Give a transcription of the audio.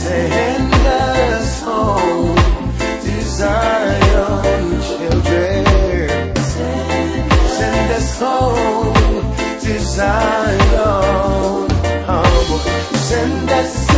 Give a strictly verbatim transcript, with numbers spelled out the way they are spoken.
Send us home to Zion, children. Send us home to Zion. Oh, send us